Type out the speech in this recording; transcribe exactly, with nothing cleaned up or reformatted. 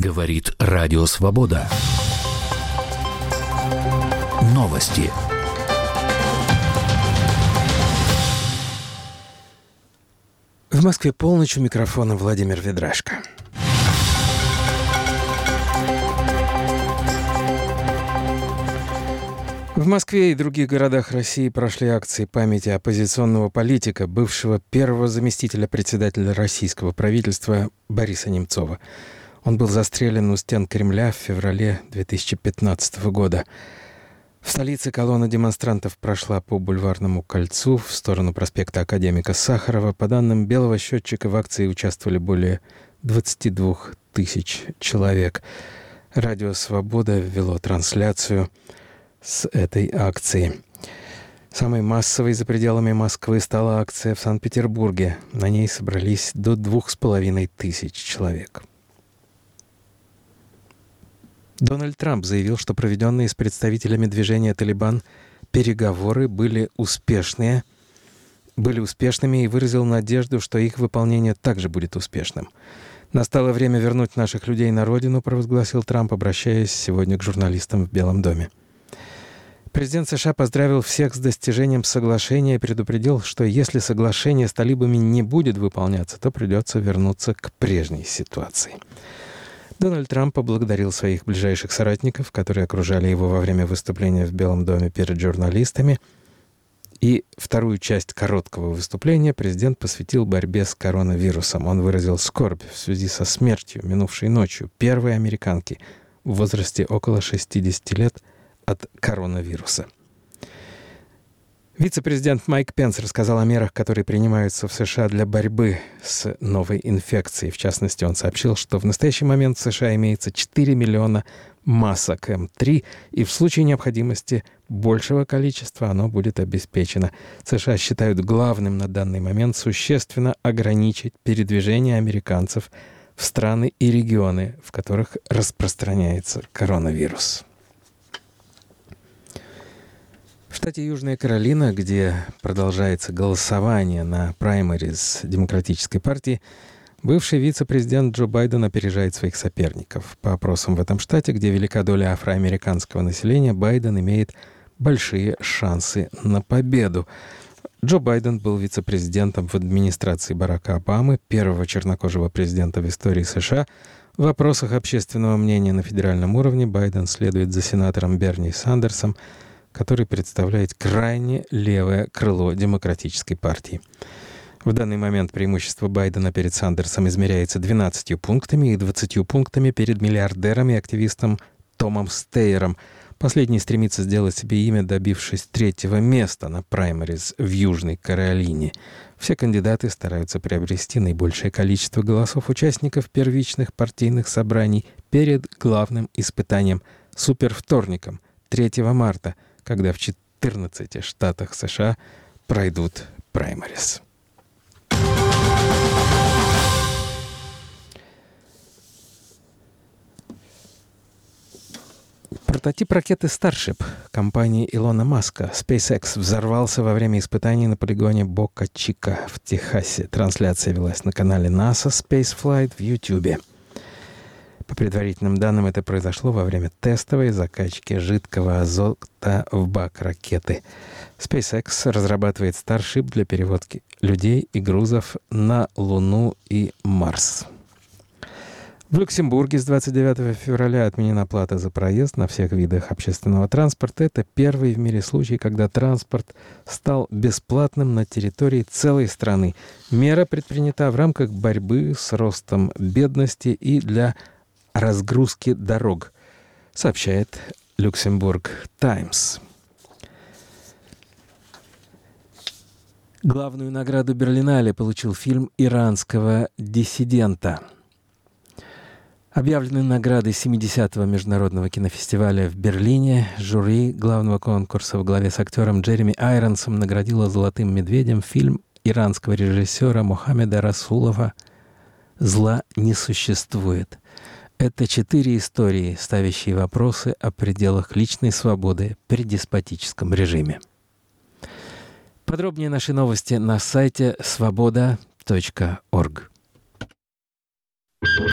Говорит Радио Свобода. Новости. В Москве полночь, у микрофона Владимир Ведрашко. В Москве и других городах России прошли акции памяти оппозиционного политика, бывшего первого заместителя председателя российского правительства Бориса Немцова. Он был застрелен у стен Кремля в феврале две тысячи пятнадцатого года. В столице колонна демонстрантов прошла по Бульварному кольцу в сторону проспекта Академика Сахарова. По данным Белого счетчика, в акции участвовали более двадцати двух тысяч человек. Радио «Свобода» ввело трансляцию с этой акции. Самой массовой за пределами Москвы стала акция в Санкт-Петербурге. На ней собрались до двух с половиной тысяч человек. Дональд Трамп заявил, что проведенные с представителями движения «Талибан» переговоры были успешные, были успешными и выразил надежду, что их выполнение также будет успешным. «Настало время вернуть наших людей на родину», провозгласил Трамп, обращаясь сегодня к журналистам в Белом доме. Президент США поздравил всех с достижением соглашения и предупредил, что если соглашение с талибами не будет выполняться, то придется вернуться к прежней ситуации. Дональд Трамп поблагодарил своих ближайших соратников, которые окружали его во время выступления в Белом доме перед журналистами. И вторую часть короткого выступления президент посвятил борьбе с коронавирусом. Он выразил скорбь в связи со смертью минувшей ночью первой американки в возрасте около шестидесяти лет от коронавируса. Вице-президент Майк Пенс рассказал о мерах, которые принимаются в США для борьбы с новой инфекцией. В частности, он сообщил, что в настоящий момент в США имеется четыре миллиона масок эм три, и в случае необходимости большего количества оно будет обеспечено. США считают главным на данный момент существенно ограничить передвижение американцев в страны и регионы, в которых распространяется коронавирус. В штате Южная Каролина, где продолжается голосование на праймериз Демократической партии, бывший вице-президент Джо Байден опережает своих соперников. По опросам в этом штате, где велика доля афроамериканского населения, Байден имеет большие шансы на победу. Джо Байден был вице-президентом в администрации Барака Обамы, первого чернокожего президента в истории США. В вопросах общественного мнения на федеральном уровне Байден следует за сенатором Берни Сандерсом, который представляет крайне левое крыло Демократической партии. В данный момент преимущество Байдена перед Сандерсом измеряется двенадцатью пунктами и двадцатью пунктами перед миллиардером и активистом Томом Стейером. Последний стремится сделать себе имя, добившись третьего места на праймериз в Южной Каролине. Все кандидаты стараются приобрести наибольшее количество голосов участников первичных партийных собраний перед главным испытанием — супервторником, третьего марта, когда в четырнадцати штатах США пройдут праймериз. Прототип ракеты Starship компании Илона Маска SpaceX взорвался во время испытаний на полигоне Бока-Чика в Техасе. Трансляция велась на канале NASA Spaceflight в YouTube. По предварительным данным, это произошло во время тестовой закачки жидкого азота в бак ракеты. SpaceX разрабатывает Starship для перевозки людей и грузов на Луну и Марс. В Люксембурге с двадцать девятого февраля отменена плата за проезд на всех видах общественного транспорта. Это первый в мире случай, когда транспорт стал бесплатным на территории целой страны. Мера предпринята в рамках борьбы с ростом бедности и для разгрузки дорог, сообщает Люксембург Таймс. Главную награду Берлинале получил фильм иранского диссидента. Объявлены награды семидесятого международного кинофестиваля в Берлине. Жюри главного конкурса во главе с актером Джереми Айронсом наградило «Золотым медведем» фильм иранского режиссера Мохаммеда Расулова «Зла не существует». Это четыре истории, ставящие вопросы о пределах личной свободы при деспотическом режиме. Подробнее наши новости на сайте свобода точка орг.